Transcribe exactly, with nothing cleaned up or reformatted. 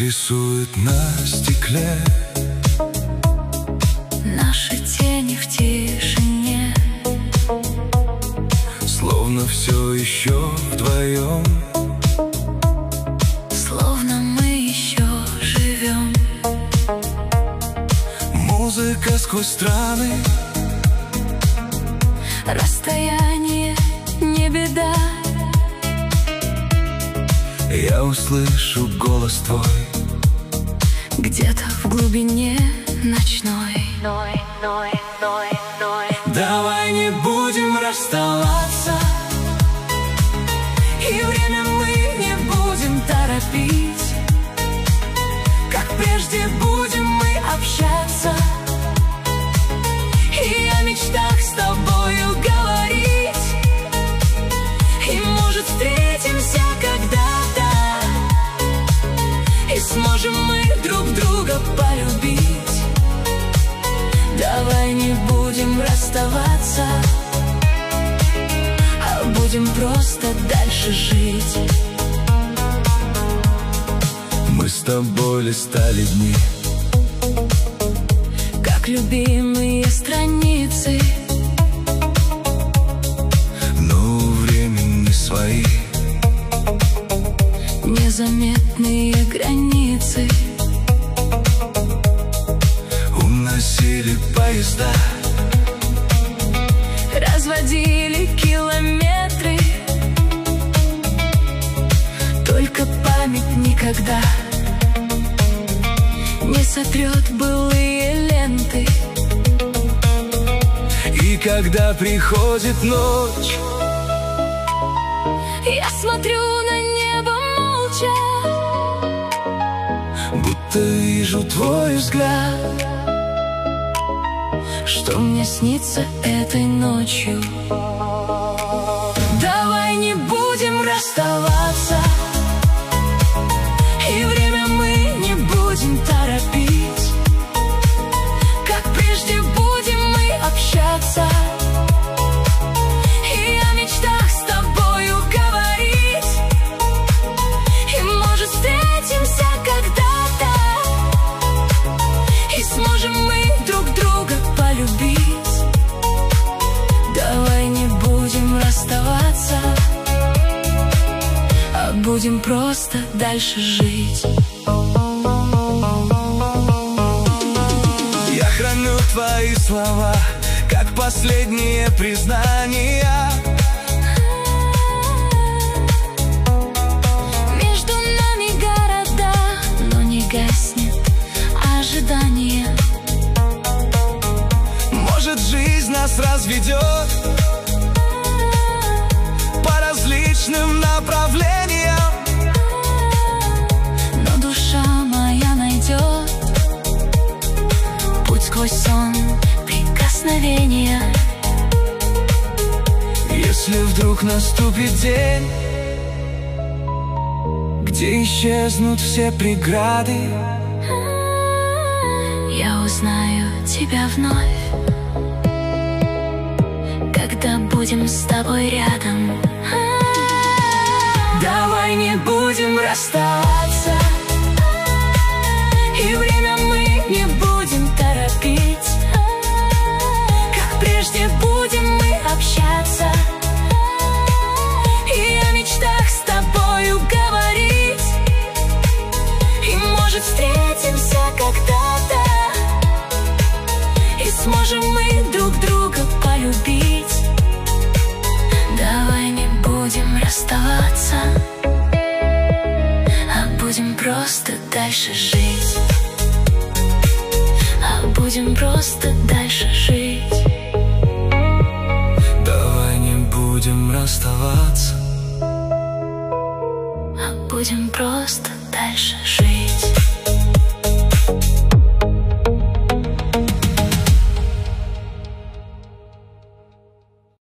рисует на стекле наши тени в тишине, словно все еще вдвоем, словно мы еще живем. Музыка сквозь страны, расстояние не беда. Я услышу голос твой где-то в глубине ночной. Давай не будем расставаться, и время мы не будем торопить. Как прежде будем мы общаться, и о мечтах с тобою говорить. И может встретимся когда-то, и сможем мы друг друга полюбить. Давай не будем расставаться, а будем просто дальше жить. мы с тобой листали дни, как любимые страницы, но времени свои незаметные границы уносили поезда, разводили километры. Только память никогда не сотрет былые ленты. И когда приходит ночь, я смотрю на небо молча, будто вижу твой взгляд, что мне снится этой ночью. Давай не будем расставаться, и время мы не будем торопить. Как прежде будем мы общаться, и о мечтах с тобою говорить. И может встретимся когда-то, и сможем мы друг друга полюбить. Давай не будем расставаться, а будем просто дальше жить. я храню твои слова, как последние признания. Между нами города, но не гаснет ожидание. Может, жизнь нас разведет по различным направлениям, Но душа моя найдет путь сквозь сон прикосновения. если вдруг наступит день, где исчезнут все преграды, Я узнаю тебя вновь, когда будем с тобой рядом. Давай не будем расставаться, и время мы не будем торопить. Как прежде будем мы общаться, и о мечтах с тобою говорить. И может встретимся когда-то, и сможем мы друг друга полюбить. Давай не будем расставаться, а будем просто дальше жить. А будем просто дальше жить. давай не будем расставаться, А будем просто дальше жить.